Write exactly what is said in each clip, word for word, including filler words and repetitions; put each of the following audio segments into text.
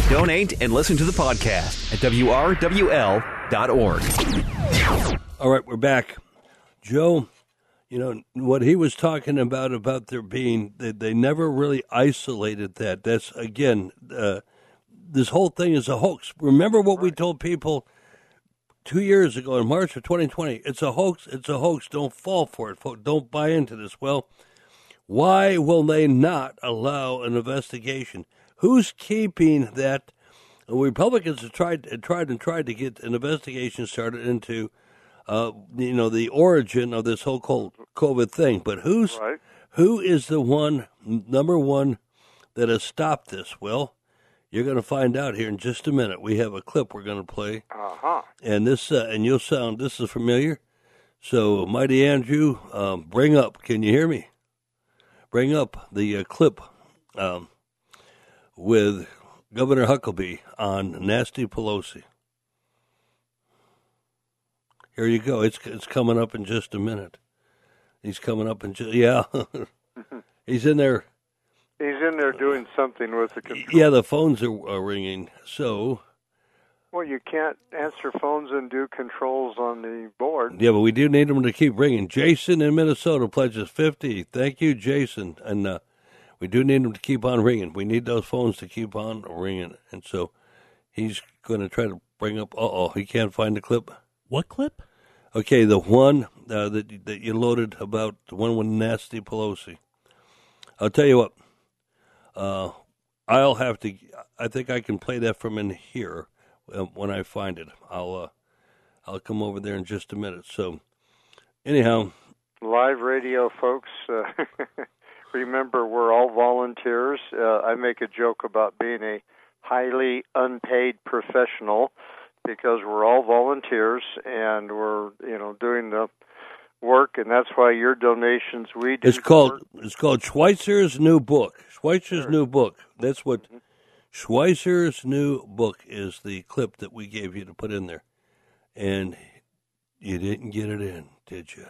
Donate and listen to the podcast at W R W L dot org. All right, we're back. Joe, you know, what he was talking about, about there being, they, they never really isolated that. That's, again, uh, this whole thing is a hoax. Remember what we told people two years ago in March of twenty twenty? It's a hoax. It's a hoax. Don't fall for it. Don't buy into this. Well, why will they not allow an investigation? Who's keeping that? The Republicans have tried, tried and tried to get an investigation started into, uh, you know, the origin of this whole COVID thing. But who's right. who is the one, number one, that has stopped this? Well, you're going to find out here in just a minute. We have a clip we're going to play, uh-huh. and this, uh, and you'll sound. This is familiar. So, Mighty Andrew, um, bring up. Can you hear me? Bring up the uh, clip. Um, with Governor Huckabee on Nancy Pelosi. Here you go. It's it's coming up in just a minute. He's coming up in just, yeah. He's in there. He's in there doing something with the control. Yeah, the phones are, are ringing. So. Well, you can't answer phones and do controls on the board. Yeah, but we do need them to keep ringing. Jason in Minnesota pledges fifty. Thank you, Jason. And, uh, we do need them to keep on ringing. We need those phones to keep on ringing. And so he's going to try to bring up, uh-oh, he can't find the clip. What clip? Okay, the one uh, that, that you loaded about, the one with Nancy Pelosi. I'll tell you what, uh, I'll have to, I think I can play that from in here when I find it. I'll, uh, I'll come over there in just a minute. So anyhow. Live radio, folks. Uh, Remember, we're all volunteers. Uh, I make a joke about being a highly unpaid professional because we're all volunteers and we're, you know, doing the work, and that's why your donations we do. It's called work. It's called Schweitzer's New Book. Schweitzer's sure. New Book. That's what mm-hmm. Schweitzer's New Book is. The clip that we gave you to put in there, and you didn't get it in, did you?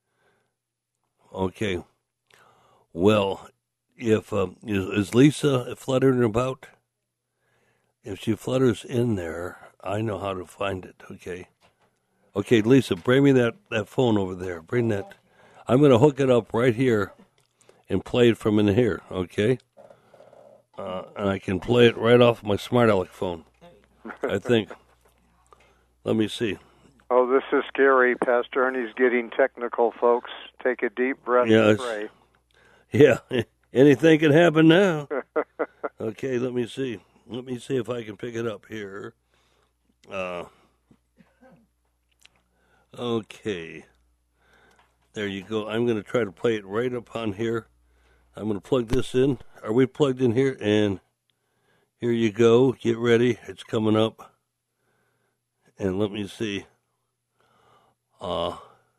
Okay. Well, if um, is, is Lisa fluttering about? If she flutters in there, I know how to find it. Okay, okay, Lisa, bring me that, that phone over there. Bring that. I'm going to hook it up right here and play it from in here. Okay, uh, and I can play it right off my Smart Aleck phone. I think. Let me see. Oh, this is scary. Pastor Ernie's getting technical, folks. Take a deep breath yeah, and pray. Yeah, anything can happen now. Okay, let me see. Let me see if I can pick it up here. Uh, okay. There you go. I'm going to try to play it right up on here. I'm going to plug this in. Are we plugged in here? And here you go. Get ready. It's coming up. And let me see. Uh,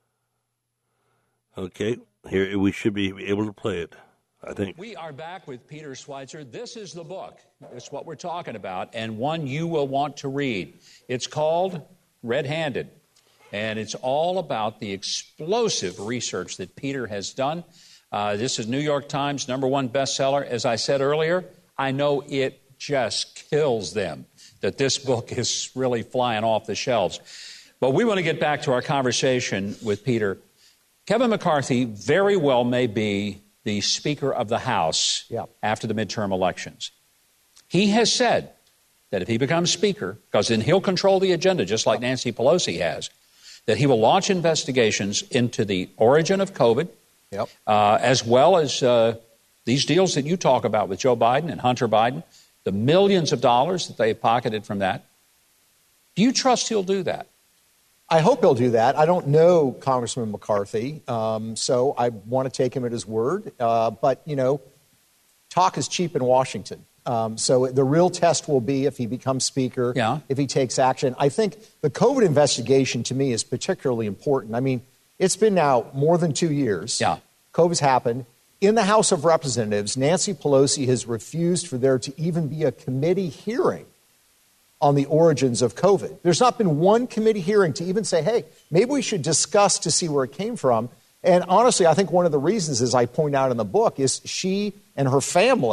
okay. Here, we should be able to play it, I think. We are back with Peter Schweitzer. This is the book. It's what we're talking about, and one you will want to read. It's called Red-Handed, and it's all about the explosive research that Peter has done. Uh, this is New York Times number one bestseller. As I said earlier, I know it just kills them that this book is really flying off the shelves. But we want to get back to our conversation with Peter. Kevin McCarthy very well may be the Speaker of the House yep. after the midterm elections. He has said that if he becomes Speaker, because then he'll control the agenda just like Nancy Pelosi has, that he will launch investigations into the origin of COVID, yep. uh, as well as uh, these deals that you talk about with Joe Biden and Hunter Biden, the millions of dollars that they've pocketed from that. Do you trust he'll do that? I hope he'll do that. I don't know Congressman McCarthy, um, so I want to take him at his word. Uh, but, you know, talk is cheap in Washington. Um, so the real test will be if he becomes Speaker, yeah. if he takes action. I think the COVID investigation, to me, is particularly important. I mean, it's been now more than two years. Yeah. COVID's happened. In the House of Representatives, Nancy Pelosi has refused for there to even be a committee hearing on the origins of COVID. There's not been one committee hearing to even say, hey, maybe we should discuss to see where it came from. And honestly, I think one of the reasons, as I point out in the book, is she and her family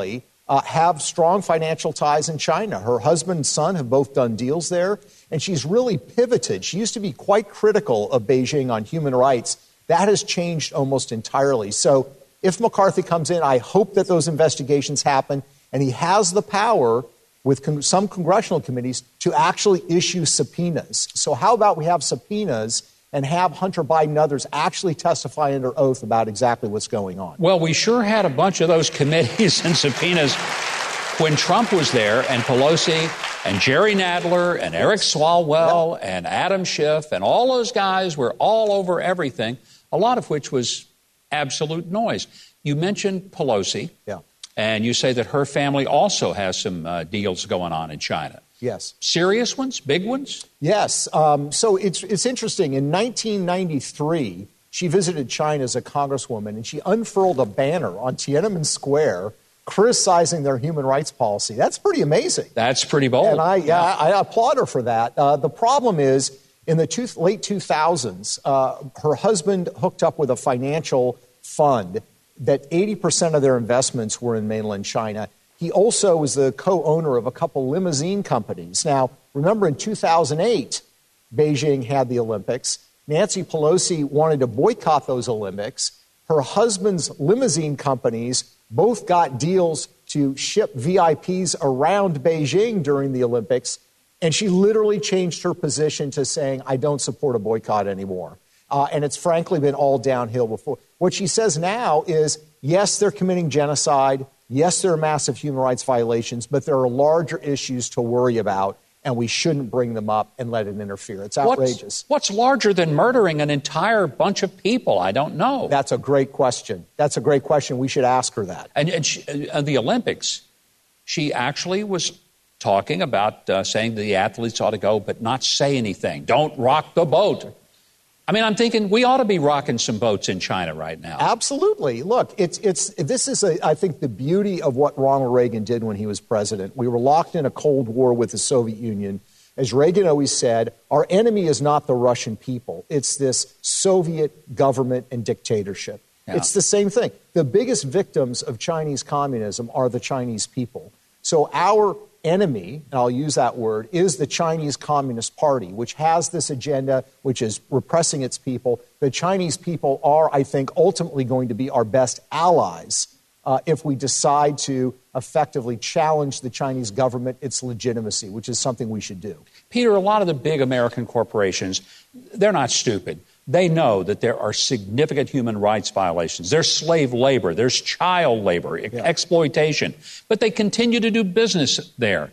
uh, have strong financial ties in China. Her husband and son have both done deals there, and she's really pivoted. She used to be quite critical of Beijing on human rights. That has changed almost entirely. So if McCarthy comes in, I hope that those investigations happen, and he has the power with con- some congressional committees to actually issue subpoenas. So how about we have subpoenas and have Hunter Biden and others actually testify under oath about exactly what's going on? Well, we sure had a bunch of those committees and subpoenas when Trump was there, and Pelosi and Jerry Nadler and Eric Swalwell yep. and Adam Schiff and all those guys were all over everything, a lot of which was absolute noise. You mentioned Pelosi. Yeah. And you say that her family also has some uh, deals going on in China. Yes. Serious ones? Big ones? Yes. Um, so it's it's interesting. In nineteen ninety-three, she visited China as a congresswoman, and she unfurled a banner on Tiananmen Square criticizing their human rights policy. That's pretty amazing. That's pretty bold. And I, yeah, I, I applaud her for that. Uh, the problem is, in the two, late two thousands, uh, her husband hooked up with a financial fund that eighty percent of their investments were in mainland China. He also was the co-owner of a couple limousine companies. Now, remember in two thousand eight, Beijing had the Olympics. Nancy Pelosi wanted to boycott those Olympics. Her husband's limousine companies both got deals to ship V I Ps around Beijing during the Olympics, and she literally changed her position to saying, I don't support a boycott anymore. Uh, and it's frankly been all downhill before. What she says now is, yes, they're committing genocide. Yes, there are massive human rights violations, but there are larger issues to worry about, and we shouldn't bring them up and let it interfere. It's outrageous. What's, what's larger than murdering an entire bunch of people? I don't know. That's a great question. That's a great question. We should ask her that. And, and she, uh, the Olympics, she actually was talking about uh, saying the athletes ought to go but not say anything. Don't rock the boat. I mean, I'm thinking we ought to be rocking some boats in China right now. Absolutely. Look, it's it's this is, a, I think, the beauty of what Ronald Reagan did when he was president. We were locked in a Cold War with the Soviet Union. As Reagan always said, our enemy is not the Russian people. It's this Soviet government and dictatorship. Yeah. It's the same thing. The biggest victims of Chinese communism are the Chinese people. So our enemy, and I'll use that word, is the Chinese Communist Party, which has this agenda, which is repressing its people. The Chinese people are, I think, ultimately going to be our best allies uh, if we decide to effectively challenge the Chinese government, its legitimacy, which is something we should do. Peter, a lot of the big American corporations, they're not stupid. They know that there are significant human rights violations. There's slave labor. There's child labor, yeah. exploitation. But they continue to do business there.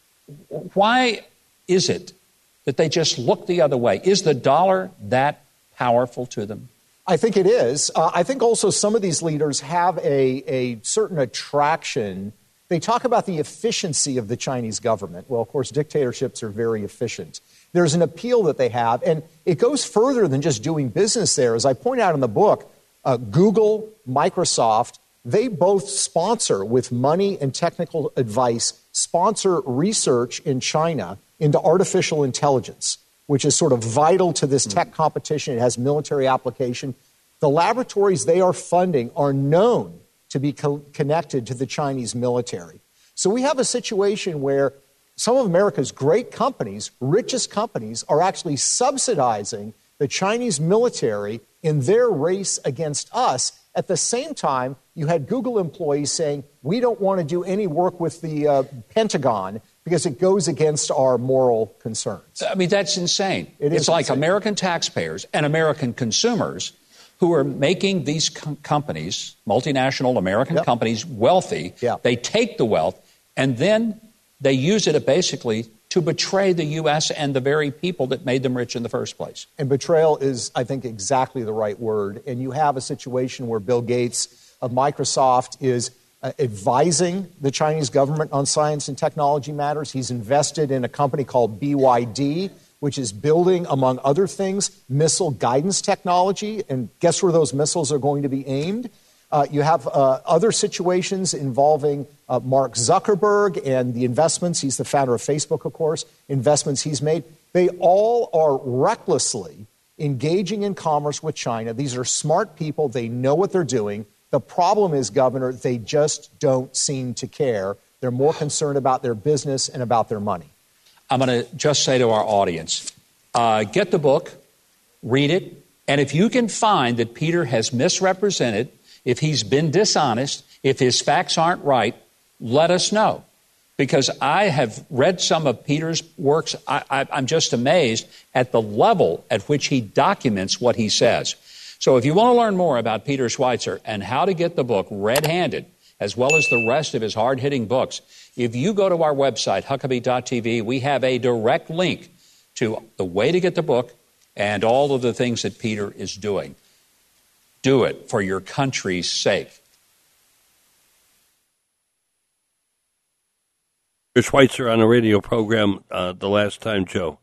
Why is it that they just look the other way? Is the dollar that powerful to them? I think it is. Uh, I think also some of these leaders have a, a certain attraction. They talk about the efficiency of the Chinese government. Well, of course, dictatorships are very efficient. There's an appeal that they have, and it goes further than just doing business there. As I point out in the book, uh, Google, Microsoft, they both sponsor, with money and technical advice, sponsor research in China into artificial intelligence, which is sort of vital to this tech competition. It has military application. The laboratories they are funding are known to be co- connected to the Chinese military. So we have a situation where some of America's great companies, richest companies, are actually subsidizing the Chinese military in their race against us. At the same time, you had Google employees saying, we don't want to do any work with the uh, Pentagon because it goes against our moral concerns. I mean, that's insane. It it's is like insane. American taxpayers and American consumers who are making these com- companies, multinational American yep. companies, wealthy. Yeah. They take the wealth and then they use it basically to betray the U S and the very people that made them rich in the first place. And betrayal is, I think, exactly the right word. And you have a situation where Bill Gates of Microsoft is uh, advising the Chinese government on science and technology matters. He's invested in a company called B Y D, which is building, among other things, missile guidance technology. And guess where those missiles are going to be aimed? Uh, you have uh, other situations involving uh, Mark Zuckerberg and the investments. He's the founder of Facebook, of course, investments he's made. They all are recklessly engaging in commerce with China. These are smart people. They know what they're doing. The problem is, Governor, they just don't seem to care. They're more concerned about their business and about their money. I'm going to just say to our audience, uh, get the book, read it, and if you can find that Peter has misrepresented, if he's been dishonest, if his facts aren't right, let us know. Because I have read some of Peter's works. I, I, I'm just amazed at the level at which he documents what he says. So if you want to learn more about Peter Schweizer and how to get the book red-handed, as well as the rest of his hard-hitting books, if you go to our website, Huckabee dot T V, we have a direct link to the way to get the book and all of the things that Peter is doing. Do it for your country's sake. Schweizer on a radio program uh, the last time, Joe.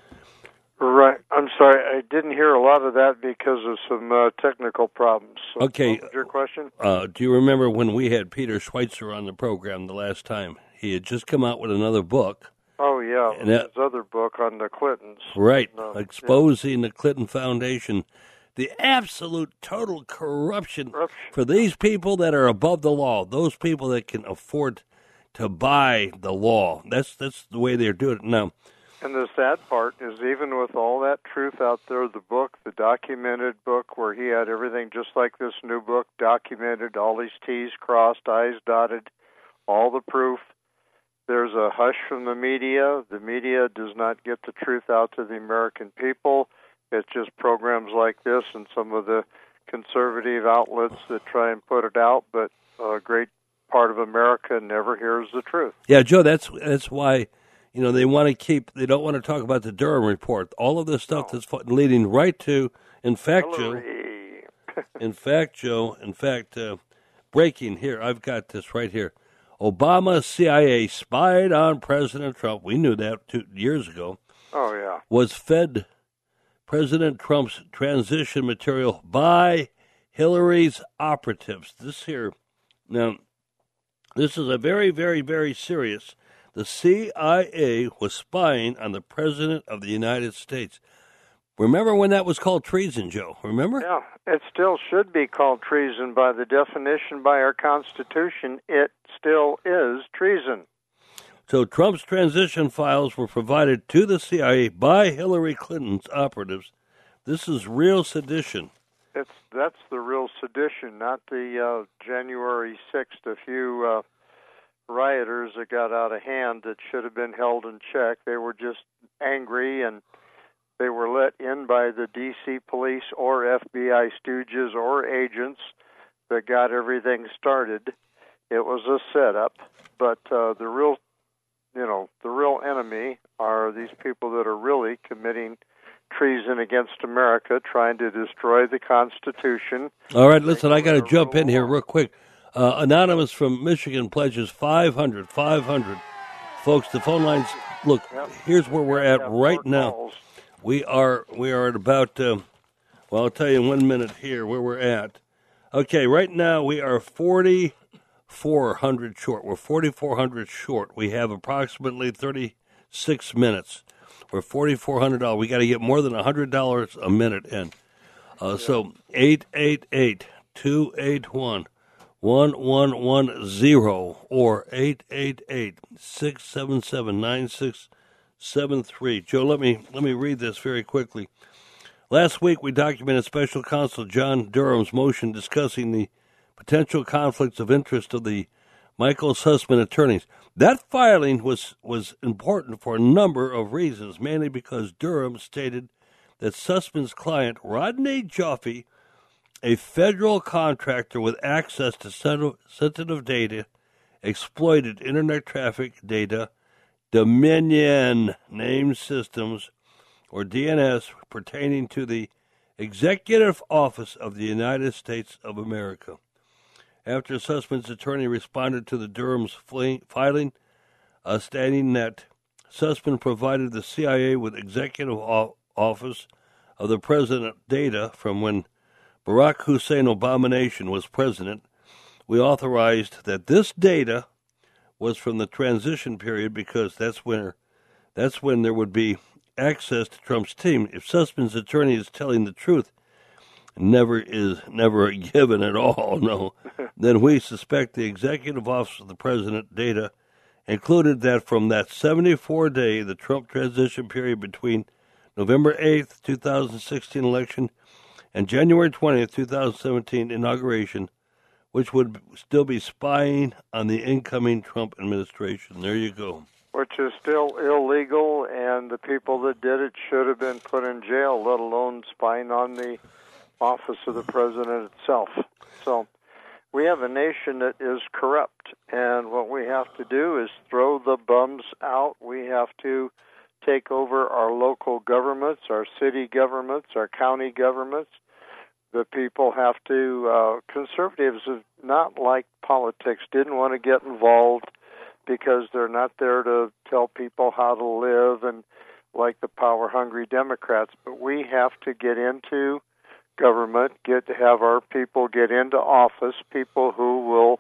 Right. I'm sorry. I didn't hear a lot of that because of some uh, technical problems. So okay. What was your question? Uh, do you remember when we had Peter Schweizer on the program the last time? He had just come out with another book. Oh, yeah. And that, his other book on the Clintons. Right. And, uh, exposing yeah. the Clinton Foundation. The absolute total corruption, corruption for these people that are above the law, those people that can afford to buy the law. That's that's the way they're doing it now. And the sad part is, even with all that truth out there, the book, the documented book, where he had everything just like this new book, documented, all these T's crossed, I's dotted, all the proof. There's a hush from the media. The media does not get the truth out to the American people. It's just programs like this and some of the conservative outlets that try and put it out, but a great part of America never hears the truth. Yeah, Joe, that's that's why, you know, they want to keep, they don't want to talk about the Durham report. All of this stuff no. that's leading right to, in fact, Hillary. Joe, in fact, Joe, in fact, uh, breaking here, I've got this right here. Obama C I A spied on President Trump. We knew that two years ago. Oh, yeah. Was fed President Trump's transition material by Hillary's operatives. This here, now, this is a very, very, very serious. The C I A was spying on the President of the United States. Remember when that was called treason, Joe? Remember? Yeah, it still should be called treason by the definition by our Constitution. It still is treason. So Trump's transition files were provided to the C I A by Hillary Clinton's operatives. This is real sedition. It's that's the real sedition, not the uh, January sixth. A few uh, rioters that got out of hand that should have been held in check. They were just angry, and they were let in by the D C police or F B I stooges or agents that got everything started. It was a setup, but uh, the real You know, the real enemy are these people that are really committing treason against America, trying to destroy the Constitution. All right, listen, I got to jump in here real quick. Uh, Anonymous from Michigan pledges five hundred, five hundred. Folks, the phone lines, look, yep. Here's where we're at right now. Calls. We are we are at about, uh, well, I'll tell you in one minute here where we're at. Okay, right now we are forty-four hundred short. We're forty-four hundred short. We have approximately thirty-six minutes. We're forty-four hundred dollars. We got to get more than one hundred dollars a minute in. Uh, so eight eight eight, two eight one, one one one zero or eight eight eight, six seven seven, nine six seven three. Joe, let me let me read this very quickly. Last week we documented Special Counsel John Durham's motion discussing the potential conflicts of interest of the Michael Sussman attorneys. That filing was, was important for a number of reasons, mainly because Durham stated that Sussman's client, Rodney Joffe, a federal contractor with access to sensitive data, exploited Internet traffic data, Dominion Name Systems, or D N S, pertaining to the Executive Office of the United States of America. After Sussman's attorney responded to the Durham's filing, uh, stating that Sussman provided the C I A with Executive Office of the President data from when Barack Hussein Abomination was president, we authorized that this data was from the transition period because that's when, that's when there would be access to Trump's team. If Sussman's attorney is telling the truth, never is never a given at all, no, then we suspect the executive office of the president data included that from that seventy-four day, the Trump transition period between November eighth, two thousand sixteen election and January twentieth, two thousand seventeen inauguration, which would still be spying on the incoming Trump administration. There you go. Which is still illegal, and the people that did it should have been put in jail, let alone spying on the office of the president itself. So we have a nation that is corrupt, and what we have to do is throw the bums out. We have to take over our local governments, our city governments, our county governments. The people have to, uh, conservatives have not liked politics, didn't want to get involved because they're not there to tell people how to live and like the power-hungry Democrats. But we have to get into government, get to have our people get into office, people who will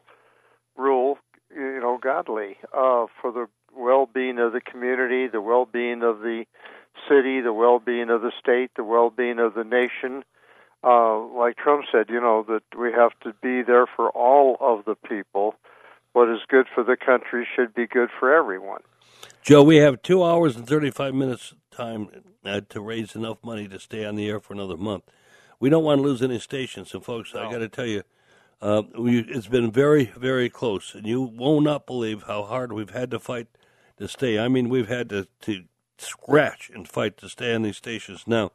rule, you know, godly, uh, for the well-being of the community, the well-being of the city, the well-being of the state, the well-being of the nation. Uh, like Trump said, you know, that we have to be there for all of the people. What is good for the country should be good for everyone. Joe, we have two hours and thirty-five minutes time uh, to raise enough money to stay on the air for another month. We don't want to lose any stations. And, folks, no. I got to tell you, uh, we, it's been very, very close. And you will not believe how hard we've had to fight to stay. I mean, we've had to, to scratch and fight to stay on these stations. Now,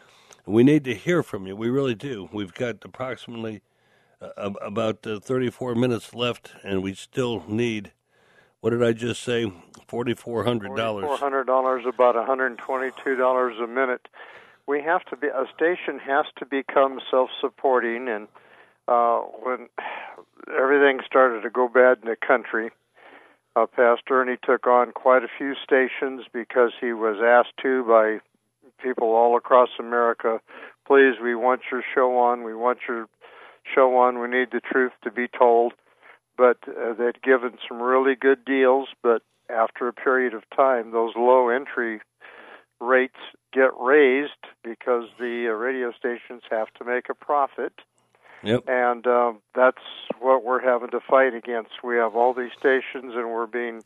we need to hear from you. We really do. We've got approximately uh, about uh, thirty-four minutes left, and we still need, what did I just say, four thousand four hundred dollars. four thousand four hundred dollars, about one hundred twenty-two dollars a minute. We have to be, a station has to become self-supporting, and uh, when everything started to go bad in the country, uh, Pastor Ernie took on quite a few stations because he was asked to by people all across America, please, we want your show on, we want your show on, we need the truth to be told. But uh, they'd given some really good deals, but after a period of time, those low entry rates get raised because the uh, radio stations have to make a profit. Yep. And uh, that's what we're having to fight against. We have all these stations, and we're being,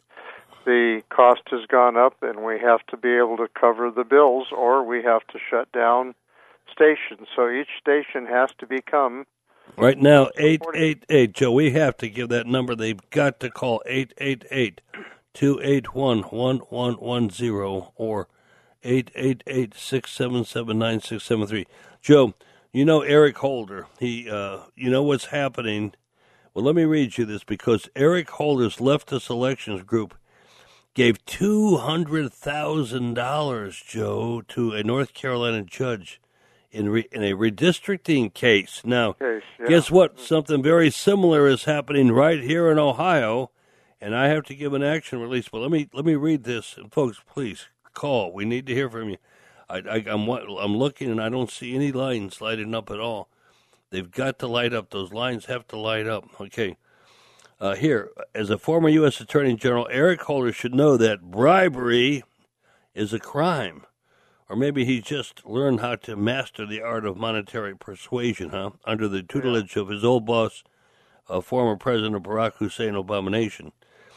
the cost has gone up, and we have to be able to cover the bills, or we have to shut down stations. So each station has to become... Right now, eight eight eight, Joe, we have to give that number. They've got to call eight eight eight, two eight one, one one one zero or eight eight eight, six seven seven, nine six seven three. Joe, you know Eric Holder. He, uh, you know what's happening. Well, let me read you this, because Eric Holder's leftist elections group gave two hundred thousand dollars, Joe, to a North Carolina judge in re, in a redistricting case. Now, case, yeah. Guess what? Something very similar is happening right here in Ohio, and I have to give an action release. But let me let me read this, and folks, please call. We need to hear from you. I, I, I'm I'm looking, and I don't see any lines lighting up at all. They've got to light up. Those lines have to light up. Okay. Uh, here, as a former U S Attorney General, Eric Holder should know that bribery is a crime. Or maybe he just learned how to master the art of monetary persuasion, huh? Under the tutelage of his old boss, uh, former President Barack Hussein Obama Nation.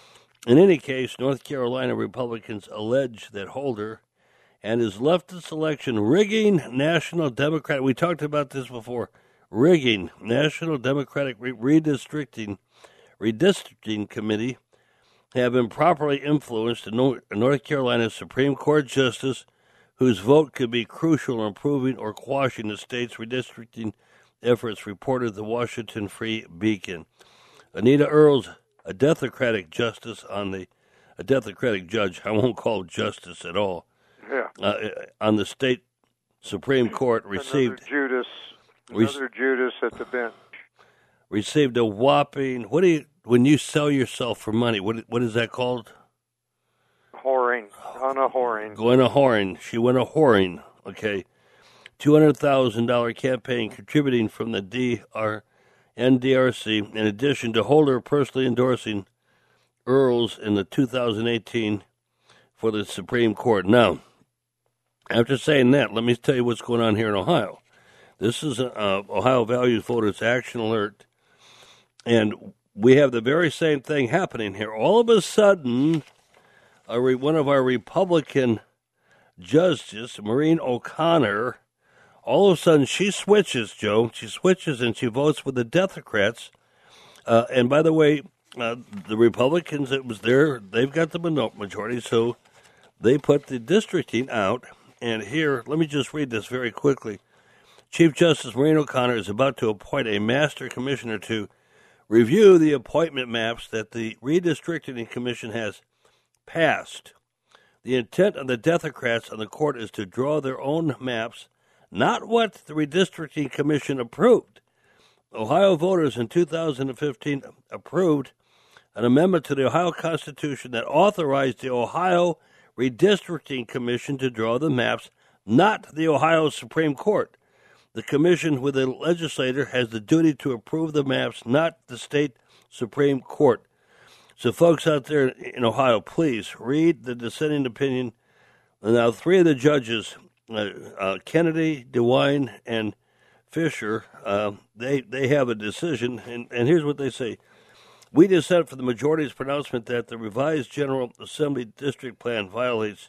In any case, North Carolina Republicans allege that Holder and his leftist election rigging National Democrat, we talked about this before, rigging National Democratic Redistricting Redistricting Committee have improperly influenced a North Carolina Supreme Court justice whose vote could be crucial in improving or quashing the state's redistricting efforts, reported the Washington Free Beacon. Anita Earls, a Democratic justice on the, a Democratic judge, I won't call justice at all, yeah. uh, on the state Supreme Court, received another Judas, another re- Judas at the bench, received a whopping. What do you when you sell yourself for money? What what is that called? Whoring. On a whoring. Going a whoring. She went a whoring. Okay. two hundred thousand dollars campaign contributing from the D R N D R C, in addition to Holder personally endorsing Earls in the two thousand eighteen for the Supreme Court. Now, after saying that, let me tell you what's going on here in Ohio. This is a uh, Ohio Values Voters Action Alert, and we have the very same thing happening here. All of a sudden, a re- one of our Republican judges, Maureen O'Connor, all of a sudden she switches, Joe. She switches and she votes with the Democrats. Uh, and by the way, uh, the Republicans, it was there, they've got the majority, so they put the districting out. And here, let me just read this very quickly. Chief Justice Maureen O'Connor is about to appoint a master commissioner to review the appointment maps that the redistricting commission has passed. The intent of the Democrats on the court is to draw their own maps, not what the redistricting commission approved. Ohio voters in two thousand fifteen approved an amendment to the Ohio Constitution that authorized the Ohio Redistricting Commission to draw the maps, not the Ohio Supreme Court. The commission, with a legislator, has the duty to approve the maps, not the state Supreme Court. So, folks out there in Ohio, please read the dissenting opinion. Now, three of the judges, uh, uh, Kennedy, DeWine, and Fisher, uh, they they have a decision, and, and here's what they say. We dissent from the majority's pronouncement that the revised General Assembly District Plan violates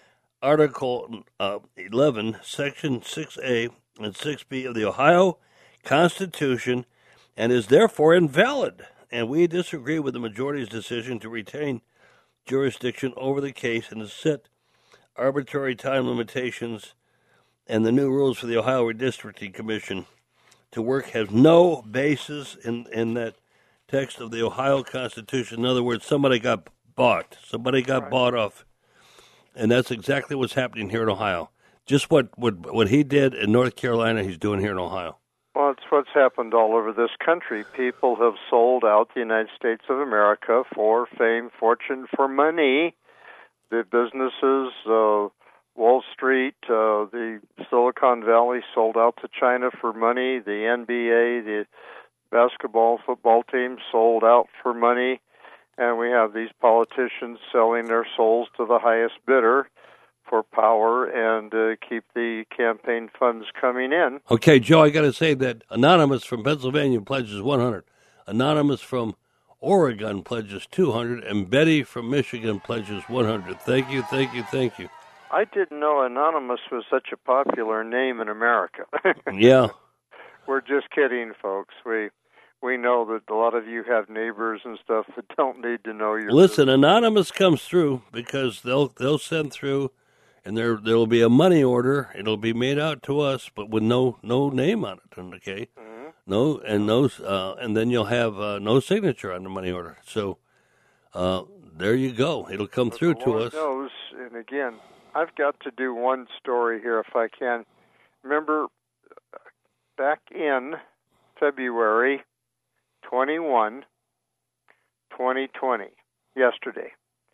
Article uh, eleven, Section six A and six B of the Ohio Constitution and is therefore invalid. And we disagree with the majority's decision to retain jurisdiction over the case and to set arbitrary time limitations, and the new rules for the Ohio Redistricting Commission to work has no basis in, in that text of the Ohio Constitution. In other words, somebody got bought. Somebody got right. bought off. And that's exactly what's happening here in Ohio. Just what, what, what he did in North Carolina, he's doing here in Ohio. Well, it's what's happened all over this country. People have sold out the United States of America for fame, fortune, for money. The businesses, uh, Wall Street, uh, the Silicon Valley sold out to China for money. The N B A, the basketball, football teams sold out for money. And we have these politicians selling their souls to the highest bidder for power and uh, keep the campaign funds coming in. Okay, Joe, I got to say that Anonymous from Pennsylvania pledges one hundred. Anonymous from Oregon pledges two hundred, and Betty from Michigan pledges one hundred. Thank you, thank you, thank you. I didn't know Anonymous was such a popular name in America. Yeah. We're just kidding, folks. We we know that a lot of you have neighbors and stuff that don't need to know your Listen, business. Anonymous comes through because they'll they'll send through, and there there will be a money order. It'll be made out to us, but with no no name on it. Okay, mm-hmm. no and no, uh, and then you'll have uh, no signature on the money order. So uh, there you go. It'll come but through the to Lord us. Knows, and again, I've got to do one story here if I can. Remember, back in February twenty-first, twenty twenty, yesterday,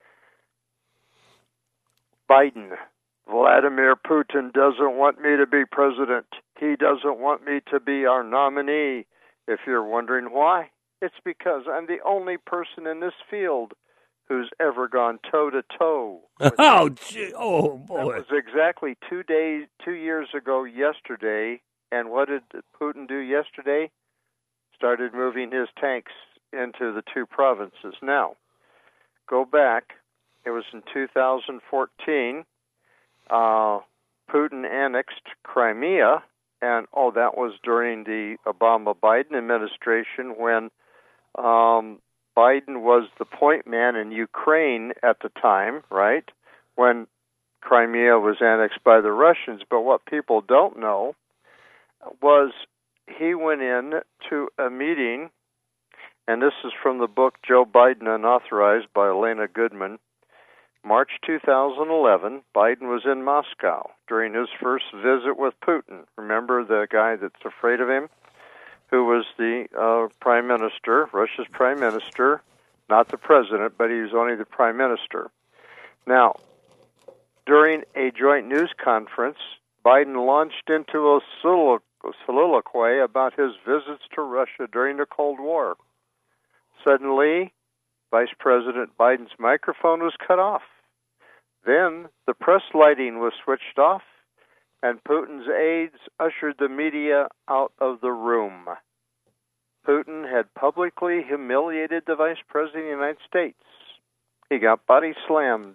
Biden, Vladimir Putin doesn't want me to be president. He doesn't want me to be our nominee. If you're wondering why, it's because I'm the only person in this field who's ever gone toe-to-toe. Oh, gee. Oh, boy. That was exactly two days, two years ago yesterday. And what did Putin do yesterday? Started moving his tanks into the two provinces. Now, go back. It was in two thousand fourteen. Uh, Putin annexed Crimea, and, oh, that was during the Obama-Biden administration when um, Biden was the point man in Ukraine at the time, right, when Crimea was annexed by the Russians. But what people don't know was he went in to a meeting, and this is from the book Joe Biden Unauthorized by Elena Goodman. March two thousand eleven, Biden was in Moscow during his first visit with Putin. Remember the guy that's afraid of him? Who was the uh, prime minister, Russia's prime minister, not the president, but he was only the prime minister. Now, during a joint news conference, Biden launched into a soliloquy about his visits to Russia during the Cold War. Suddenly, Vice President Biden's microphone was cut off. Then the press lighting was switched off, and Putin's aides ushered the media out of the room. Putin had publicly humiliated the Vice President of the United States. He got body slammed.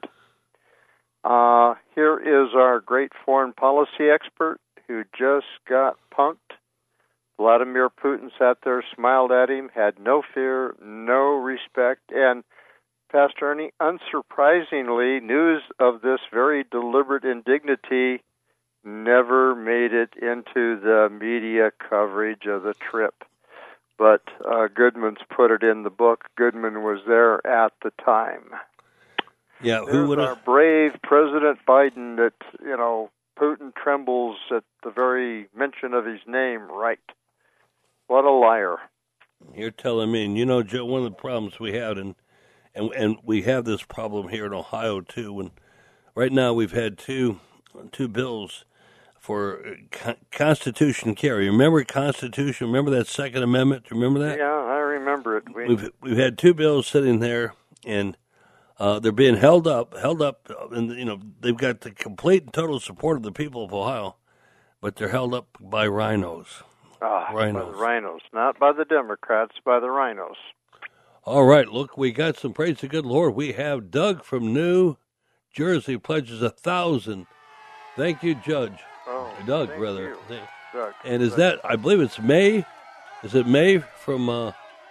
Uh, here is our great foreign policy expert who just got punked. Vladimir Putin sat there, smiled at him, had no fear, no respect, and Pastor Ernie, unsurprisingly, news of this very deliberate indignity never made it into the media coverage of the trip. But uh, Goodman's put it in the book. Goodman was there at the time. Yeah, who would have? Our brave President Biden that, you know, Putin trembles at the very mention of his name, right? What a liar. You're telling me. And you know, Joe, one of the problems we had, and, and, and we have this problem here in Ohio, too, and right now we've had two two bills for Constitution carry. Remember Constitution? Remember that Second Amendment? Do you remember that? Yeah, I remember it. We... We've we've had two bills sitting there, and uh, they're being held up, held up, and you know they've got the complete and total support of the people of Ohio, but they're held up by rhinos. Ah, rhinos. By the rhinos, not by the Democrats, by the rhinos. All right, look, we got some praise the good Lord. We have Doug from New Jersey pledges a thousand. Thank you, Judge. Oh, Doug, thank brother. You. Doug. And is that, I believe it's May? Is it May from uh,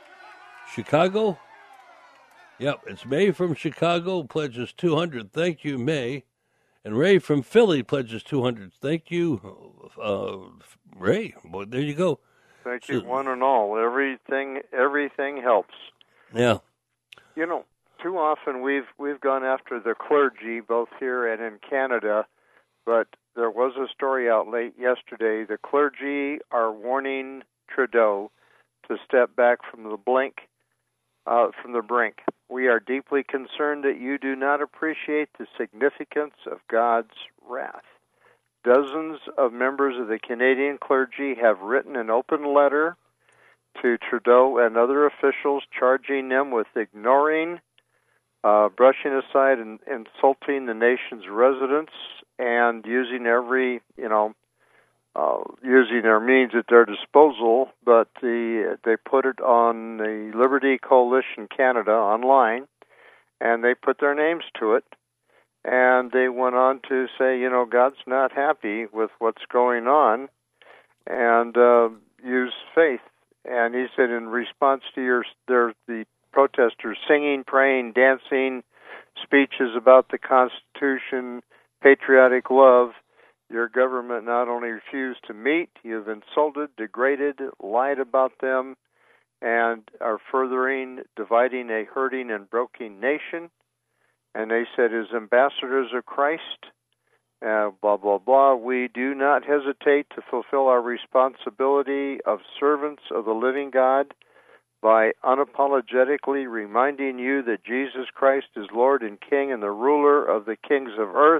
Chicago? Yep, it's May from Chicago, pledges two hundred. Thank you, May. And Ray from Philly pledges two hundred. Thank you, uh, Ray. Boy, there you go. Thank you, so, one and all. Everything, everything helps. Yeah. You know, too often we've we've gone after the clergy, both here and in Canada, but there was a story out late yesterday. The clergy are warning Trudeau to step back from the blink, uh, from the brink. We are deeply concerned that you do not appreciate the significance of God's wrath. Dozens of members of the Canadian clergy have written an open letter to Trudeau and other officials charging them with ignoring, uh, brushing aside and insulting the nation's residents and using every, you know, uh, using their means at their disposal, but the, they put it on the Liberty Coalition Canada online, and they put their names to it, and they went on to say, you know, God's not happy with what's going on, and uh, use faith. And he said, in response to your, their, the protesters singing, praying, dancing, speeches about the Constitution, patriotic love, your government not only refused to meet, you've insulted, degraded, lied about them, and are furthering dividing a hurting and broken nation. And they said, as ambassadors of Christ, uh, blah, blah, blah, we do not hesitate to fulfill our responsibility of servants of the living God by unapologetically reminding you that Jesus Christ is Lord and King and the ruler of the kings of earth.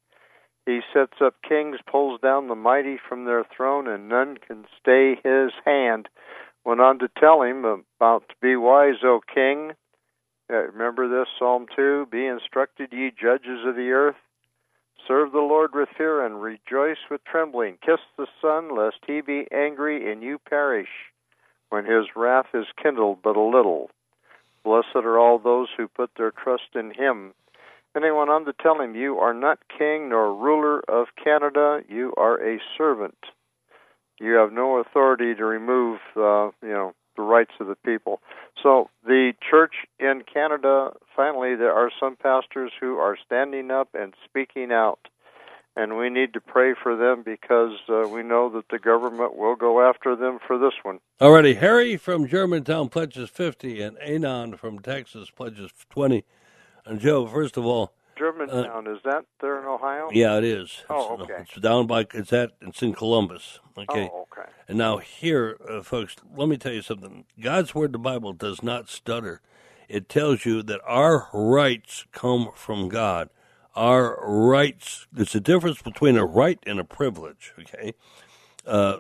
He sets up kings, pulls down the mighty from their throne, and none can stay his hand. Went on to tell him about, be wise, O king. Uh, remember this, Psalm two, be instructed, ye judges of the earth. Serve the Lord with fear and rejoice with trembling. Kiss the Son, lest he be angry and you perish, when his wrath is kindled but a little. Blessed are all those who put their trust in him. And they went on to tell him, you are not king nor ruler of Canada, you are a servant. You have no authority to remove, uh, you know, the rights of the people. So the church in Canada, finally, there are some pastors who are standing up and speaking out. And we need to pray for them because uh, we know that the government will go after them for this one. All righty. Harry from Germantown pledges fifty, and Anon from Texas pledges twenty. And Joe, first of all, Germantown, uh, is that there in Ohio? Yeah, it is. Oh, it's, okay. It's down by, it's at, it's in Columbus. Okay. Oh, okay. And now here, uh, folks, let me tell you something. God's Word, the Bible, does not stutter. It tells you that our rights come from God. Our rights, there's a difference between a right and a privilege, okay? Uh,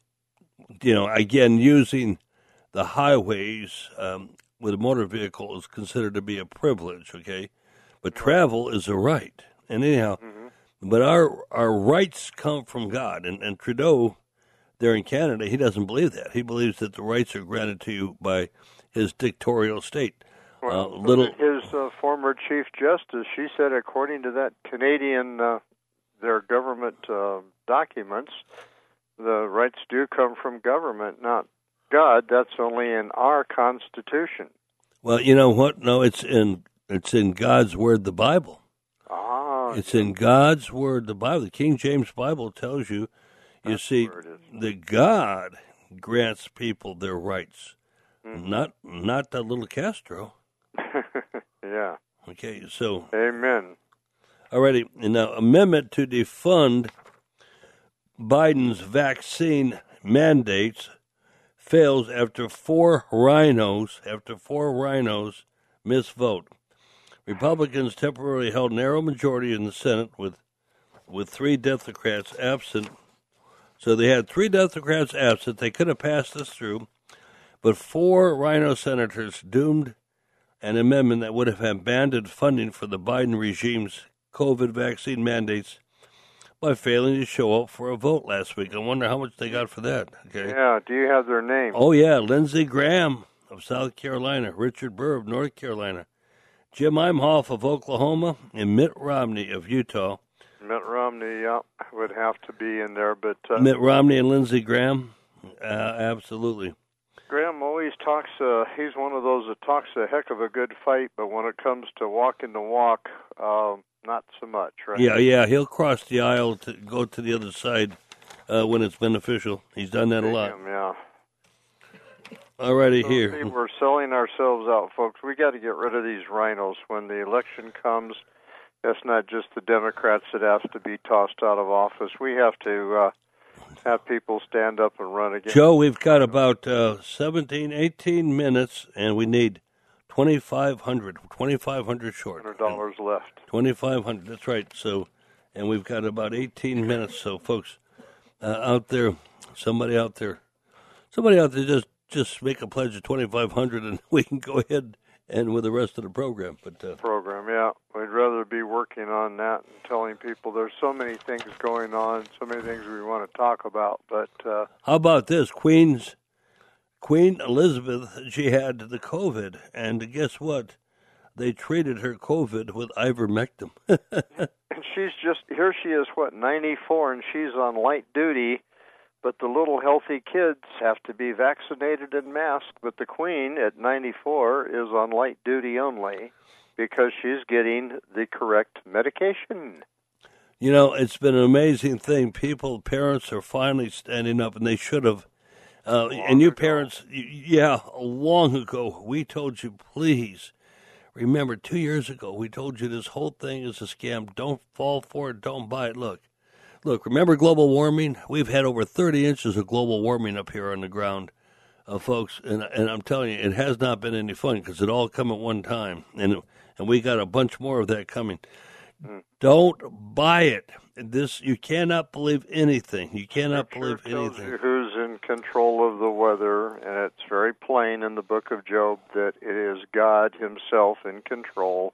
you know, again, using the highways um, with a motor vehicle is considered to be a privilege, okay? But travel is a right. And anyhow, mm-hmm. But our our rights come from God. And, and Trudeau, there in Canada, he doesn't believe that. He believes that the rights are granted to you by his dictatorial state. Well, uh, little his uh, former Chief Justice, she said, according to that Canadian, uh, their government uh, documents, the rights do come from government, not God. That's only in our Constitution. Well, you know what? No, it's in it's in God's Word, the Bible. Ah, it's in God's Word, the Bible. The King James Bible tells you, you That's see, where it is. that God grants people their rights, Mm-hmm. not not that little Castro. Yeah. Okay, so Amen. alrighty, and now amendment to defund Biden's vaccine mandates fails after four rhinos after four rhinos misvote. Republicans temporarily held narrow majority in the Senate with with three Democrats absent. So they had three Democrats absent. They could have passed this through, but four rhino senators doomed an amendment that would have abandoned funding for the Biden regime's COVID vaccine mandates by failing to show up for a vote last week. I wonder how much they got for that. Okay. Yeah. Do you have their name? Oh, yeah. Lindsey Graham of South Carolina, Richard Burr of North Carolina, Jim Imhoff of Oklahoma, and Mitt Romney of Utah. Mitt Romney, yeah, would have to be in there, but uh, Mitt Romney and Lindsey Graham, uh, absolutely. Graham always talks, uh, he's one of those that talks a heck of a good fight, but when it comes to walking the walk, uh, not so much, right? Yeah, yeah, he'll cross the aisle to go to the other side uh, when it's beneficial. He's done that a lot. Him, yeah. All righty, So, here. see, we're selling ourselves out, folks. We got to get rid of these rhinos. When the election comes, that's not just the Democrats that have to be tossed out of office. We have to uh, have people stand up and run again. Joe, we've got about uh, seventeen, eighteen minutes, and we need twenty-five hundred, twenty-five hundred short. one hundred dollars left. twenty-five hundred, that's right. So, and we've got about eighteen minutes. So, folks, uh, out there, somebody out there, somebody out there, just just make a pledge of twenty-five hundred, and we can go ahead and with the rest of the program. But uh, Program, yeah. We'd rather be working on that and telling people there's so many things going on, so many things we want to talk about. But uh, how about this? Queen's Queen Elizabeth, she had the COVID, and guess what? They treated her COVID with ivermectin. and she's just, here she is, what, ninety-four, and she's on light duty, but the little healthy kids have to be vaccinated and masked, but the Queen at ninety-four is on light duty only because she's getting the correct medication. You know, it's been an amazing thing. People, parents are finally standing up, and they should have. Uh, and you parents, yeah, long ago, we told you, please, remember, two years ago, we told you this whole thing is a scam. Don't fall for it. Don't buy it. Look, look, remember global warming? We've had over thirty inches of global warming up here on the ground, uh, folks. And and I'm telling you, it has not been any fun because it all come at one time. And, and we got a bunch more of that coming. Mm. Don't buy it. This you cannot believe anything. You cannot sure believe tells anything. You who's in control of the weather, and it's very plain in the book of Job that it is God himself in control.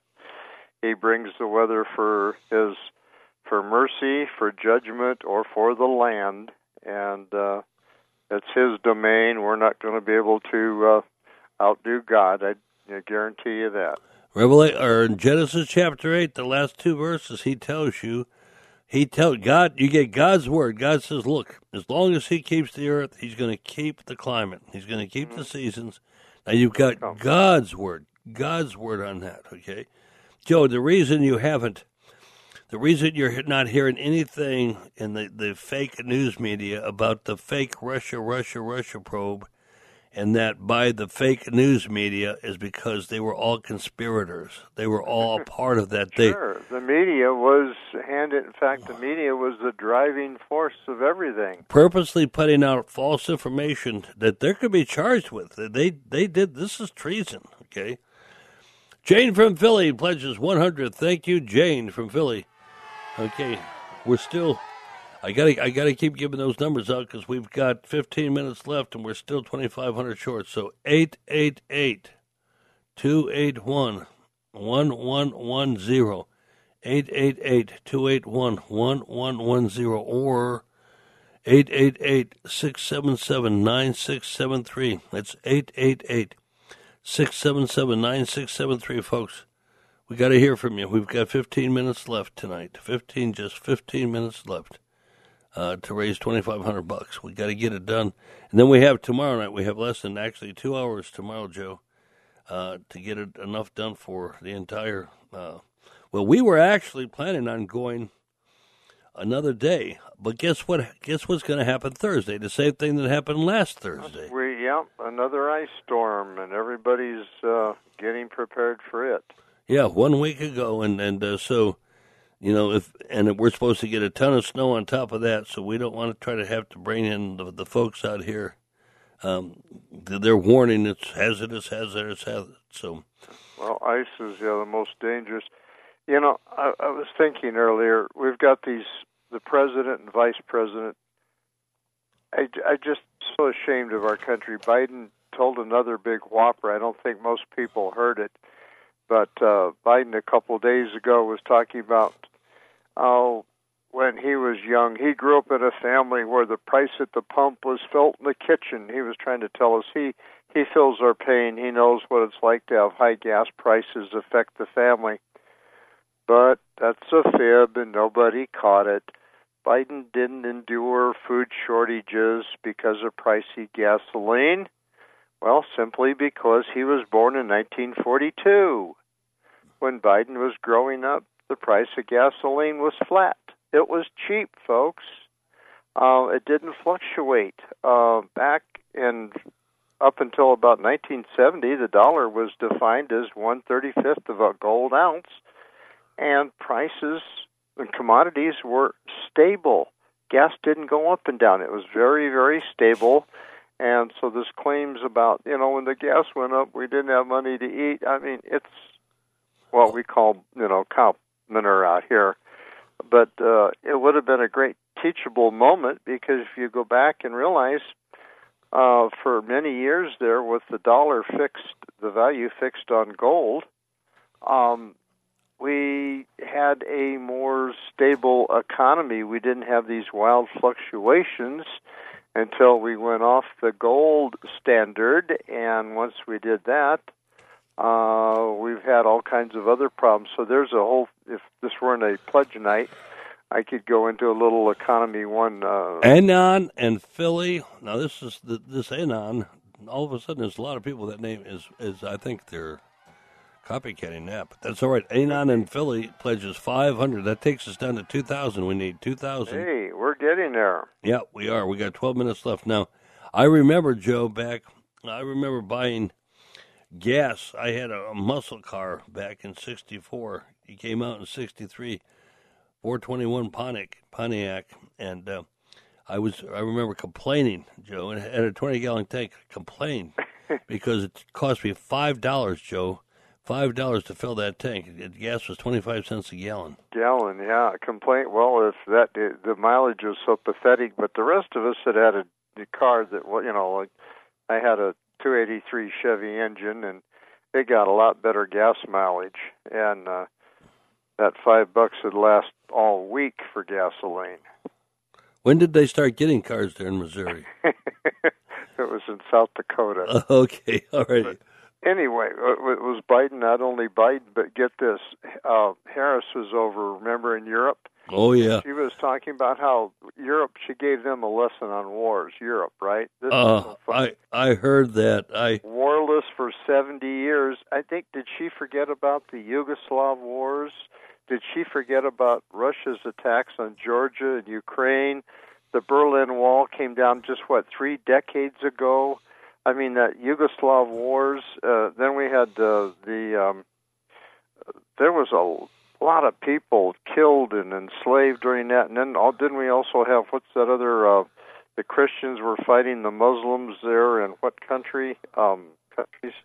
He brings the weather for his for mercy, for judgment, or for the land, and uh, it's his domain. We're not going to be able to uh, outdo God. I, I guarantee you that. Revelation, or in Genesis chapter eight, the last two verses, he tells you, he tell God, you get God's word. God says, look, as long as he keeps the earth, he's going to keep the climate. He's going to keep mm-hmm. the seasons. Now you've got oh. God's word, God's word on that, okay? Joe, the reason you haven't, the reason you're not hearing anything in the, the fake news media about the fake Russia, Russia, Russia probe, and that by the fake news media is because they were all conspirators. They were all part of that. Sure. They, the media was, and in fact, the media was the driving force of everything. Purposely putting out false information that they could be charged with. They they did, this is treason, okay? Jane from Philly pledges one hundred. Thank you, Jane from Philly. Okay, we're still... I gotta, I gotta keep giving those numbers out because we've got fifteen minutes left and we're still twenty-five hundred short. So eight eight eight, two eight one, one one one zero, eight eight eight, two eight one, one one one zero or eight eight eight, six seven seven, nine six seven three. That's eight eight eight, six seven seven, nine six seven three, folks. We got to hear from you. We've got fifteen minutes left tonight. fifteen, just fifteen minutes left uh, to raise twenty-five hundred bucks. We got to get it done. And then we have tomorrow night. We have less than actually two hours tomorrow, Joe, uh, to get it enough done for the entire. Uh, well, we were actually planning on going another day, but guess what? Guess what's going to happen Thursday? The same thing that happened last Thursday. We yeah, another ice storm, and everybody's uh, getting prepared for it. Yeah, one week ago, and and uh, so, you know, if and we're supposed to get a ton of snow on top of that, so we don't want to try to have to bring in the, the folks out here. Um, they're warning it's hazardous, hazardous, hazardous. So, well, ice is yeah the most dangerous. You know, I, I was thinking earlier, we've got these, the president and vice president. I, I just so ashamed of our country. Biden told another big whopper. I don't think most people heard it, but uh, Biden a couple of days ago was talking about, oh, when he was young, he grew up in a family where the price at the pump was felt in the kitchen. He was trying to tell us he, he feels our pain. He knows what it's like to have high gas prices affect the family. But that's a fib, and nobody caught it. Biden didn't endure food shortages because of pricey gasoline. Well, simply because he was born in nineteen forty-two. When Biden was growing up, the price of gasoline was flat. It was cheap, folks. Uh, it didn't fluctuate. Uh, back in up until about nineteen seventy, the dollar was defined as one thirty-fifth of a gold ounce. And prices and commodities were stable. Gas didn't go up and down. It was very, very stable. And so this claims about, you know, when the gas went up, we didn't have money to eat. I mean, it's what we call, you know, cow manure out here. But uh, it would have been a great teachable moment, because if you go back and realize uh, for many years there, with the dollar fixed, the value fixed on gold, um, we had a more stable economy. We didn't have these wild fluctuations until we went off the gold standard, and once we did that, uh, we've had all kinds of other problems. So there's a whole, if this weren't a pledge night, I could go into a little economy one. Uh, Anon and Philly. Now this is the, this Anon. All of a sudden, there's a lot of people that name is is I think they're copycatting that, but that's all right. Anon and Philly pledges five hundred. That takes us down to two thousand. We need two thousand. Hey, we're getting there. Yeah, we are. We got twelve minutes left now. I remember, Joe, back, I remember buying gas. I had a, a muscle car back in sixty-four. He came out in sixty-three, four twenty-one Pontiac, Pontiac, and uh, I was, I remember complaining, Joe, and had a twenty-gallon tank, complained because it cost me five dollars, Joe, Five dollars to fill that tank. The gas was twenty-five cents a gallon. Gallon, yeah. Complaint. Well, if that the mileage was so pathetic, but the rest of us had had a, a car that, well, you know, like I had a two eighty-three Chevy engine, and it got a lot better gas mileage, and uh, that five bucks would last all week for gasoline. When did they start getting cars there in Missouri? It was in South Dakota. Uh, okay, all right. But, Anyway, it was Biden, not only Biden, but get this, uh, Harris was over, remember, in Europe? Oh, yeah. She was talking about how Europe, she gave them a lesson on wars, Europe, right? This uh, so I, I heard that. I Warless for seventy years. I think, did she forget about the Yugoslav wars? Did she forget about Russia's attacks on Georgia and Ukraine? The Berlin Wall came down just, what, three decades ago? I mean, that Yugoslav wars, uh, then we had uh, the, um, there was a lot of people killed and enslaved during that. And then, oh, didn't we also have, what's that other, uh, the Christians were fighting the Muslims there in what country? Um, countries?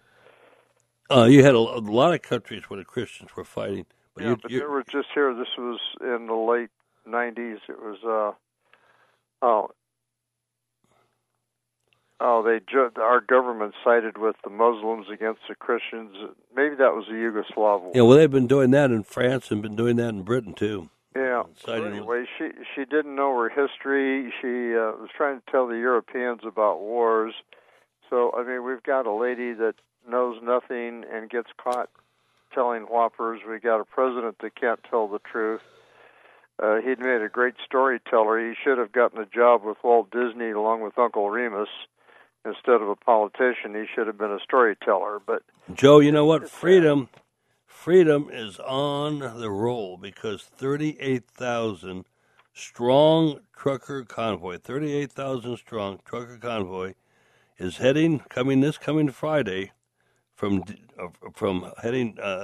Uh, you had a, a lot of countries where the Christians were fighting. But yeah, you, but you, they were just here. This was in the late nineties. It was, uh, oh, Oh, they ju- our government sided with the Muslims against the Christians. Maybe that was the Yugoslav war. Yeah, well, they've been doing that in France and been doing that in Britain too. Yeah. So Siding anyway, she she didn't know her history. She uh, was trying to tell the Europeans about wars. So I mean, we've got a lady that knows nothing and gets caught telling whoppers. We got a president that can't tell the truth. Uh, he'd made a great storyteller. He should have gotten a job with Walt Disney along with Uncle Remus. Instead of a politician, he should have been a storyteller. But Joe, you know what? Freedom, freedom is on the roll because thirty-eight thousand strong trucker convoy, thirty-eight thousand strong trucker convoy, is heading coming this coming Friday from uh, from heading uh,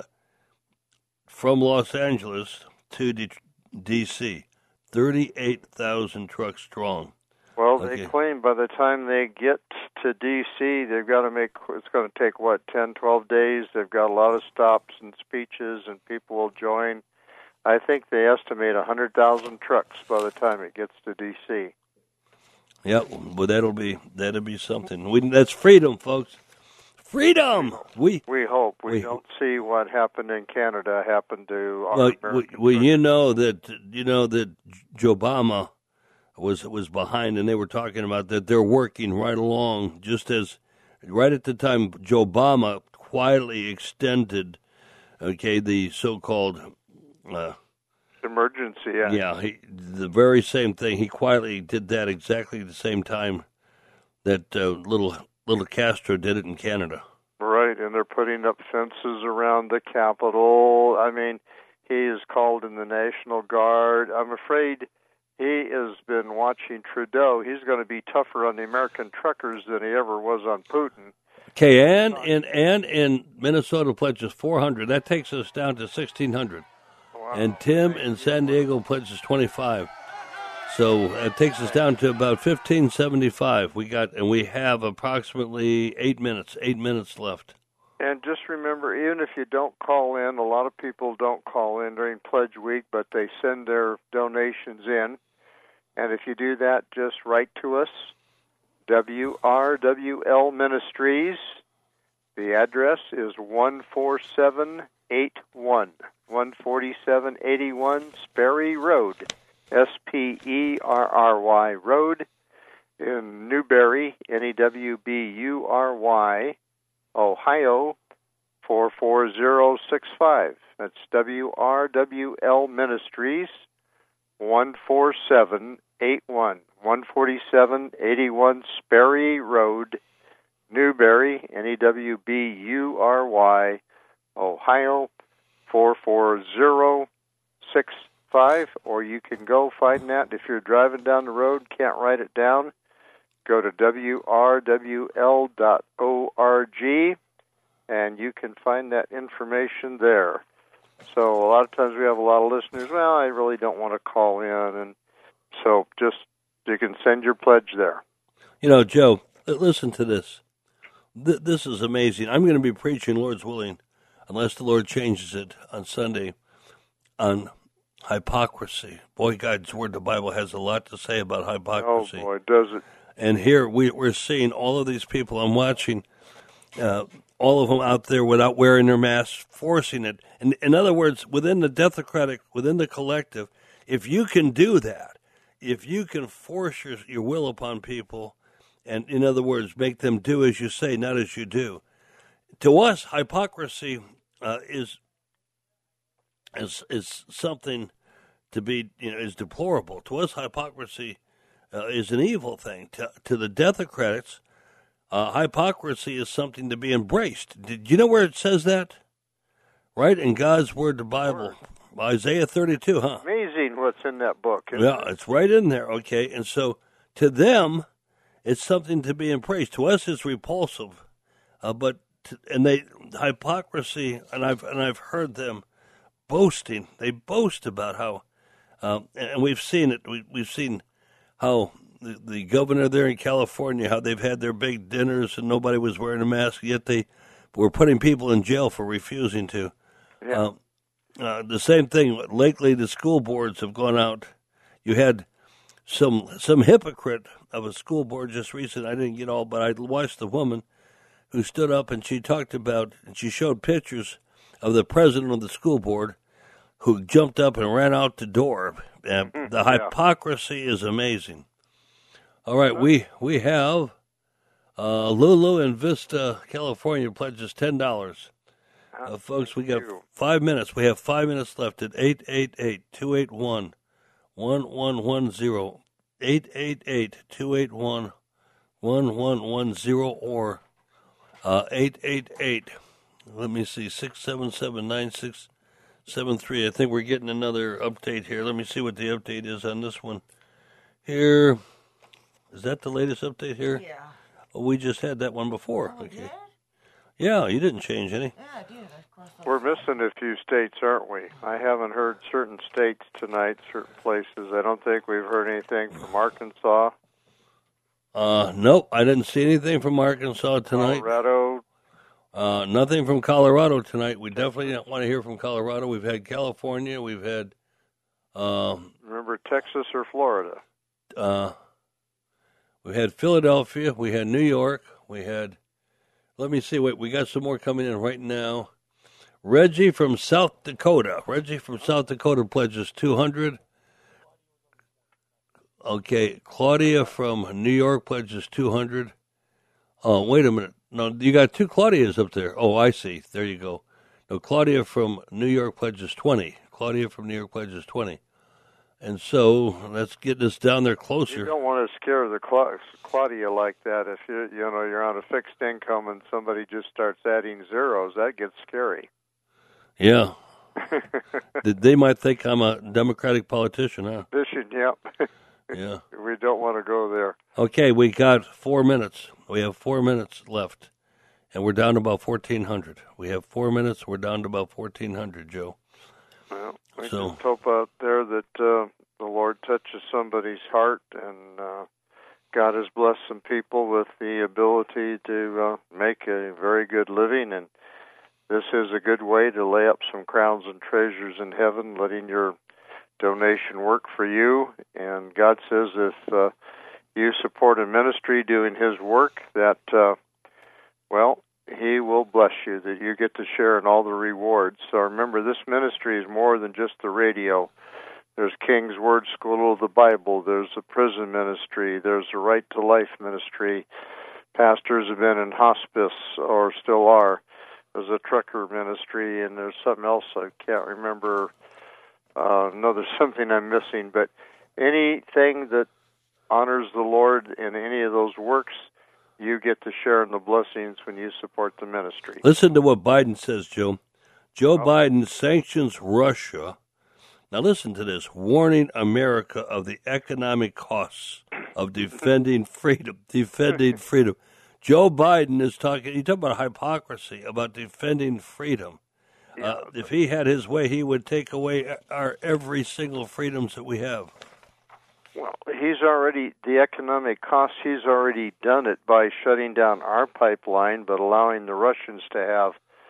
from Los Angeles to D- D.C. thirty-eight thousand trucks strong. Well, Okay. they claim by the time they get to D C, they've got to make, it's going to take, what, ten, twelve days? They've got a lot of stops and speeches, and people will join. I think they estimate one hundred thousand trucks by the time it gets to D C. Yep, well, that'll be that'll be something. We, that's freedom, folks. Freedom. We We hope. We, We- don't see what happened in Canada happen to our well, we, American well, you truckers. know that you know that Joe Obama was was behind, and they were talking about that they're working right along, just as right at the time Joe Obama quietly extended, okay, the so-called. Uh, Emergency, yeah. Yeah, he, the very same thing. He quietly did that exactly the same time that uh, little little Castro did it in Canada. Right, and they're putting up fences around the Capitol. I mean, he is called in the National Guard. I'm afraid he has been watching Trudeau. He's going to be tougher on the American truckers than he ever was on Putin. Okay, and and and in Minnesota pledges four hundred. That takes us down to sixteen hundred. Wow. And Tim in San Diego pledges twenty-five. So it takes us down to about fifteen seventy-five. We got, and we have approximately eight minutes. Eight minutes left. And just remember, even if you don't call in, a lot of people don't call in during Pledge Week, but they send their donations in. And if you do that, just write to us, W R W L Ministries. The address is one four seven eight one, one forty-seven eighty-one Sperry Road, S P E R R Y Road, in Newberry, N E W B U R Y, Ohio, four four zero six five. That's W R W L Ministries, one four seven eight one, one forty-seven eighty-one Sperry Road, Newberry, N E W B U R Y, Ohio, four four zero six five. Or you can go find that. If you're driving down the road, can't write it down, go to W R W L dot org, and you can find that information there. So a lot of times we have a lot of listeners, well, I really don't want to call in, and so just, you can send your pledge there. You know, Joe, l- listen to this. Th- this is amazing. I'm going to be preaching, Lord's willing, unless the Lord changes it, on Sunday, on hypocrisy. Boy, God's Word, the Bible, has a lot to say about Oh, hypocrisy. boy, does it. And here we, we're seeing all of these people. I'm watching uh, all of them out there without wearing their masks, forcing it. And in other words, within the Democratic, within the collective, if you can do that, if you can force your, your will upon people, and in other words, make them do as you say, not as you do. To us, hypocrisy uh, is is is something to be, you know, is deplorable. To us, hypocrisy uh, is an evil thing. To, to the Democrats, uh, hypocrisy is something to be embraced. Did you know where it says that? Right in God's Word, the Bible, Isaiah thirty-two, huh? Amazing what's in that book. isn't Yeah, it? it's right in there. Okay, and so to them, it's something to be embraced. To us, it's repulsive. Uh, but to, and they hypocrisy, and I've and I've heard them boasting. They boast about how, um, and we've seen it. We, we've seen how the, the governor there in California, how they've had their big dinners and nobody was wearing a mask, yet they were putting people in jail for refusing to. Yeah. Uh, uh, the same thing. Lately, the school boards have gone out. You had some some hypocrite of a school board just recently. I didn't get all, but I watched the woman who stood up and she talked about, and she showed pictures of the president of the school board who jumped up and ran out the door. And the yeah. hypocrisy is amazing. All right, we we have uh, Lulu in Vista, California, pledges ten dollars. Uh, folks, we got five minutes. We have five minutes left at eight eight eight, two eight one, one one one zero, eight eight eight, two eight one, one one one zero, or uh, eight eight eight, let me see, six seven seven, nine six seven three. I think we're getting another update here. Let me see what the update is on this one. Here, is that the latest update here? Yeah. Oh, we just had that one before. Oh, okay. did? Yeah, you didn't change any. Yeah, I did. I crossed off. We're missing a few states, aren't we? I haven't heard certain states tonight, certain places. I don't think we've heard anything from Arkansas. Uh, nope, I didn't see anything from Arkansas tonight. Colorado. Uh, nothing from Colorado tonight. We definitely don't want to hear from Colorado. We've had California. We've had. Um, Remember Texas or Florida? Uh, we had Philadelphia. We had New York. We had. Let me see. Wait, we got some more coming in right now. Reggie from South Dakota. Reggie from South Dakota pledges two hundred. Okay, Claudia from New York pledges two hundred. Oh, wait a minute. No, you got two Claudias up there. Oh, I see. There you go. No, Claudia from New York pledges twenty. Claudia from New York pledges twenty. And so let's get this down there closer. You don't want to scare the Cla- Claudia like that. If you you know you're on a fixed income and somebody just starts adding zeros, that gets scary. Yeah. They might think I'm a Democratic politician, huh? Vision, yep. Yeah. We don't want to go there. Okay, we got four minutes. We have four minutes left, and we're down to about fourteen hundred. We have four minutes. We're down to about fourteen hundred, Joe. Well, we So- just hope out there that uh, the Lord touches somebody's heart, and uh, God has blessed some people with the ability to uh, make a very good living, and this is a good way to lay up some crowns and treasures in heaven, letting your donation work for you. And God says if uh, you support a ministry doing His work, that, uh, well, He will bless you, that you get to share in all the rewards. So remember, this ministry is more than just the radio. There's King's Word School of the Bible. There's the prison ministry. There's the Right to Life ministry. Pastors have been in hospice or still are. There's a trucker ministry, and there's something else I can't remember. Uh, no, there's something I'm missing. But anything that honors the Lord in any of those works, you get to share in the blessings when you support the ministry. Listen to what Biden says, Joe. Joe Biden sanctions Russia. Now listen to this, warning America of the economic costs of defending freedom, defending freedom. Joe Biden is talking, you talk about hypocrisy, about defending freedom. Yeah. Uh, if he had his way, he would take away our every single freedoms that we have. Well, he's already, the economic costs, he's already done it by shutting down our pipeline, but allowing the Russians to have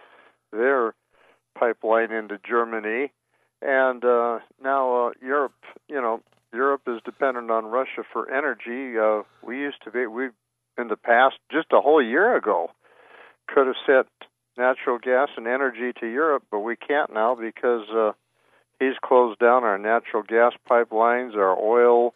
their pipeline into Germany. And uh, now uh, Europe, you know, Europe is dependent on Russia for energy. Uh, we used to be, we in the past, just a whole year ago, could have sent natural gas and energy to Europe, but we can't now because uh, he's closed down our natural gas pipelines, our oil.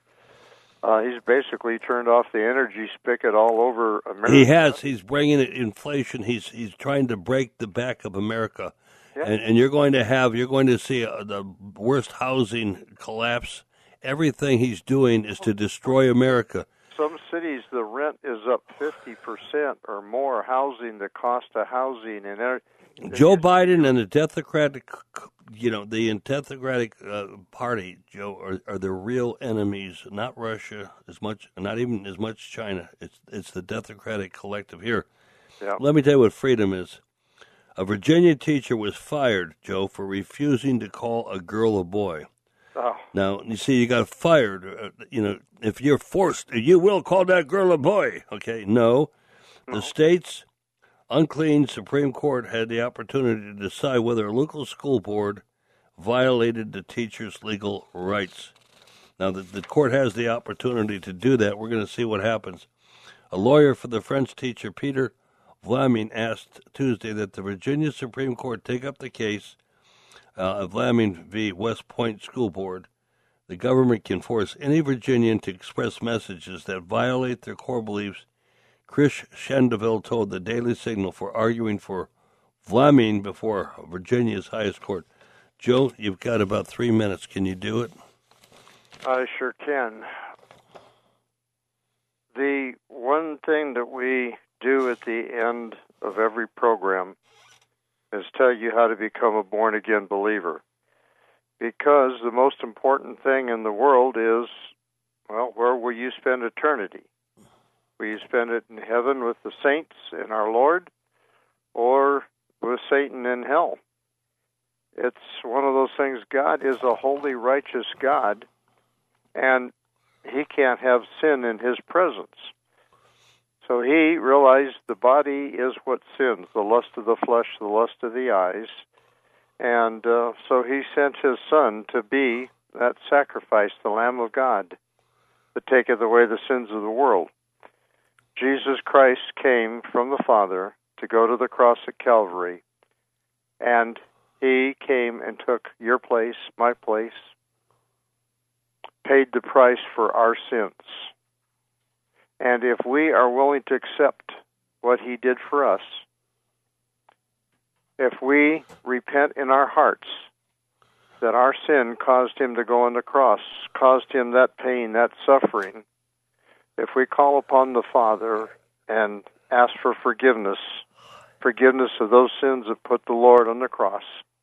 Uh, he's basically turned off the energy spigot all over America. He has. He's bringing it inflation. He's he's trying to break the back of America. Yeah. And, and you're going to have, you're going to see uh, the worst housing collapse. Everything he's doing is to destroy America. Some cities, the rent is up fifty percent or more. Housing, the cost of housing, and everything. Joe Biden and the Democratic, you know, the Democratic uh, Party, Joe, are, are the real enemies. Not Russia as much, not even as much China. It's it's the Democratic collective here. Yeah. Let me tell you what freedom is. A Virginia teacher was fired, Joe, for refusing to call a girl a boy. Oh. Now, you see, you got fired. Uh, you know, if you're forced, you will call that girl a boy. Okay, no. no. The state's unclean Supreme Court had the opportunity to decide whether a local school board violated the teacher's legal rights. Now, the, the court has the opportunity to do that. We're going to see what happens. A lawyer for the French teacher Peter Vlaming asked Tuesday that the Virginia Supreme Court take up the case uh, of Vlaming v. West Point School Board. The government can force any Virginian to express messages that violate their core beliefs, Chris Shandeville told the Daily Signal for arguing for Vlaming before Virginia's highest court. Joe, you've got about three minutes. Can you do it? I sure can. The one thing that we do at the end of every program is tell you how to become a born-again believer. Because the most important thing in the world is, well, where will you spend eternity? Will you spend it in heaven with the saints and our Lord, or with Satan in hell? It's one of those things. God is a holy, righteous God, and he can't have sin in his presence. So he realized the body is what sins, the lust of the flesh, the lust of the eyes. And uh, so he sent his Son to be that sacrifice, the Lamb of God, that taketh away the sins of the world. Jesus Christ came from the Father to go to the cross at Calvary, and he came and took your place, my place, paid the price for our sins. And if we are willing to accept what he did for us, if we repent in our hearts that our sin caused him to go on the cross, caused him that pain, that suffering, if we call upon the Father and ask for forgiveness, forgiveness of those sins that put the Lord on the cross,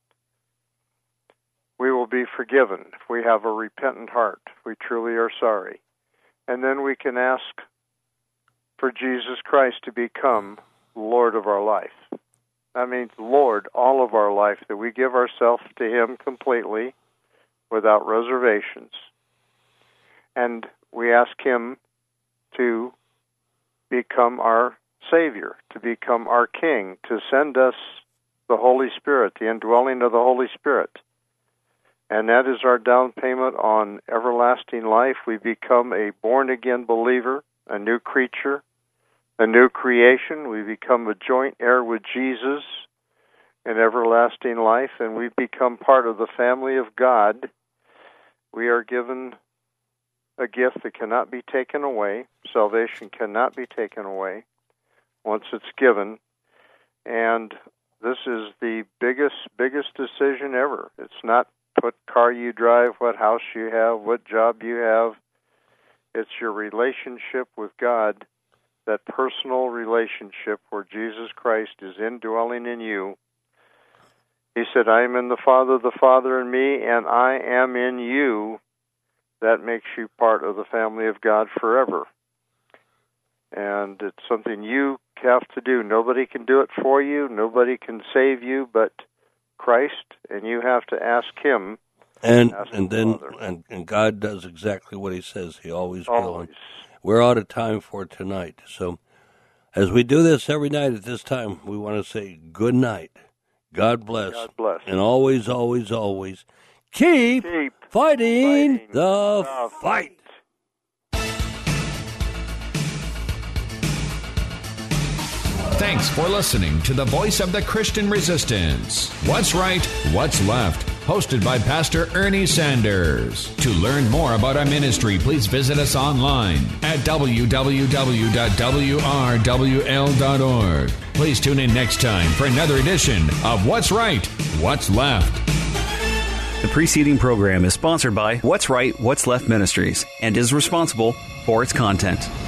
we will be forgiven if we have a repentant heart, if we truly are sorry. And then we can ask for Jesus Christ to become Lord of our life. That means Lord all of our life, that we give ourselves to him completely, without reservations. And we ask him to become our Savior, to become our King, to send us the Holy Spirit, the indwelling of the Holy Spirit. And that is our down payment on everlasting life. We become a born-again believer, a new creature, a new creation. We become a joint heir with Jesus in everlasting life, and we become part of the family of God. We are given a gift that cannot be taken away. Salvation cannot be taken away once it's given. And this is the biggest, biggest decision ever. It's not what car you drive, what house you have, what job you have. It's your relationship with God, that personal relationship where Jesus Christ is indwelling in you. He said, I am in the Father, the Father in me, and I am in you. That makes you part of the family of God forever. And it's something you have to do. Nobody can do it for you. Nobody can save you but Christ, and you have to ask him. And ask and the then Father. and, and God does exactly what he says. He always, Always. will. And we're out of time for tonight. So as we do this every night at this time, we want to say good night. God bless. God bless. And always, always, always keep, Keep fighting, fighting the, the fight. Thanks for listening to the Voice of the Christian Resistance. What's Right, What's Left? Hosted by Pastor Ernie Sanders. To learn more about our ministry, please visit us online at w w w dot w r w l dot org. Please tune in next time for another edition of What's Right, What's Left. The preceding program is sponsored by What's Right, What's Left Ministries and is responsible for its content.